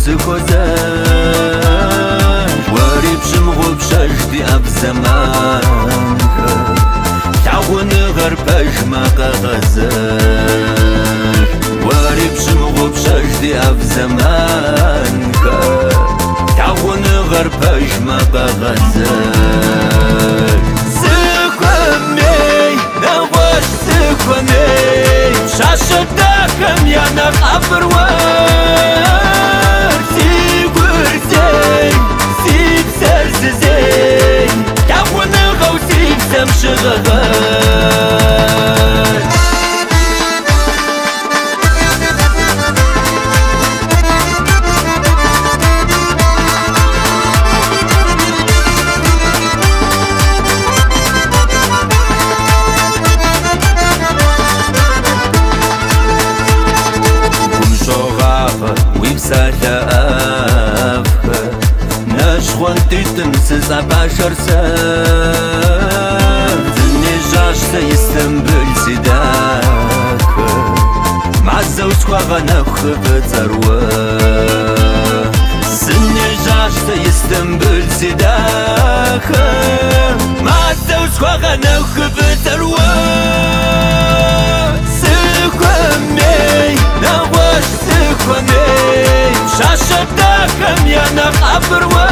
سكوزاج وري بشمغو بشجدي أب زمان تعون غرباج ما غزاج وري بشمغو بشجدي أب زمان تعون غرباج ما غزاج سكومي نغوش سكومي شاشة داكم يا نغابر وار سيقور زي سيب سرز زي تعون غوسي بسمش غغار سلافك نشخوان تنسز عباشر ساف النجاش سيستنبل سداك مع الزوج خواغنخ بترواه النجاش سيستنبل سداك مع الزوج خواغنخ بترواه سكومي نواش سكومي شاشة داكم يا نغابر